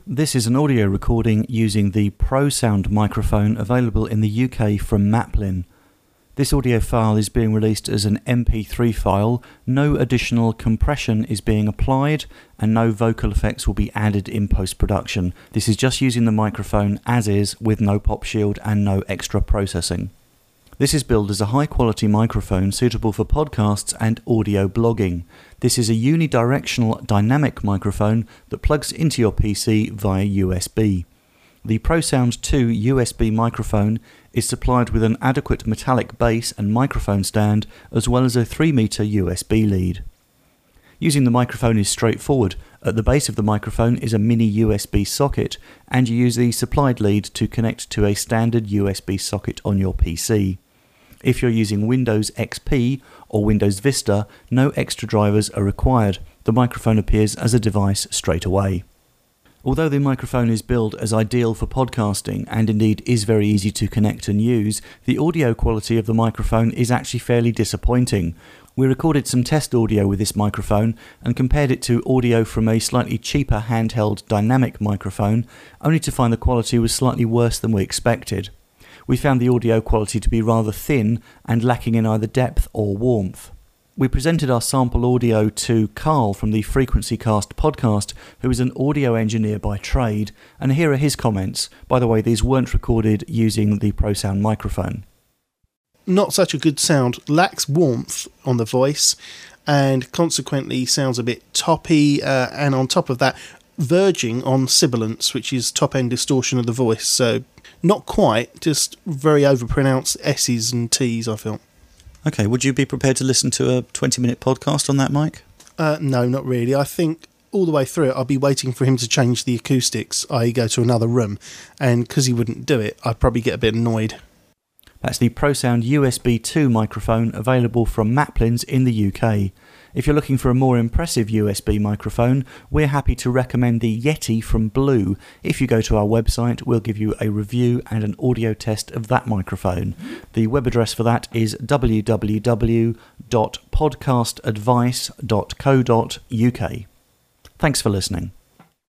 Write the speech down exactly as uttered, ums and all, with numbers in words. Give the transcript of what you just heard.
This is an audio recording using the ProSound microphone available in the U K from Maplin. This audio file is being released as an M P three file, no additional compression is being applied, and no vocal effects will be added in post-production. This is just using the microphone as is, with no pop shield and no extra processing. This is billed as a high-quality microphone suitable for podcasts and audio blogging. This is a unidirectional dynamic microphone that plugs into your P C via U S B. The ProSound two U S B microphone is supplied with an adequate metallic base and microphone stand, as well as a three meter U S B lead. Using the microphone is straightforward. At the base of the microphone is a mini U S B socket, and you use the supplied lead to connect to a standard U S B socket on your P C. If you're using Windows X P or Windows Vista, no extra drivers are required. The microphone appears as a device straight away. Although the microphone is billed as ideal for podcasting and indeed is very easy to connect and use, the audio quality of the microphone is actually fairly disappointing. We recorded some test audio with this microphone and compared it to audio from a slightly cheaper handheld dynamic microphone, only to find the quality was slightly worse than we expected. We found the audio quality to be rather thin and lacking in either depth or warmth. We presented our sample audio to Carl from the Frequency Cast podcast, who is an audio engineer by trade, and here are his comments. By the way, these weren't recorded using the ProSound microphone. Not such a good sound, lacks warmth on the voice, and consequently sounds a bit toppy, uh, and on top of that, verging on sibilance, which is top-end distortion of the voice, so not quite, just very overpronounced S's and T's, I felt. Okay, would you be prepared to listen to a twenty minute podcast on that mic? Uh, no, not really. I think all the way through it, I'll be waiting for him to change the acoustics, that is go to another room, and because he wouldn't do it, I'd probably get a bit annoyed. That's the ProSound U S B two microphone available from Maplins in the U K. If you're looking for a more impressive U S B microphone, we're happy to recommend the Yeti from Blue. If you go to our website, we'll give you a review and an audio test of that microphone. The web address for that is w w w dot podcast advice dot co dot u k. Thanks for listening.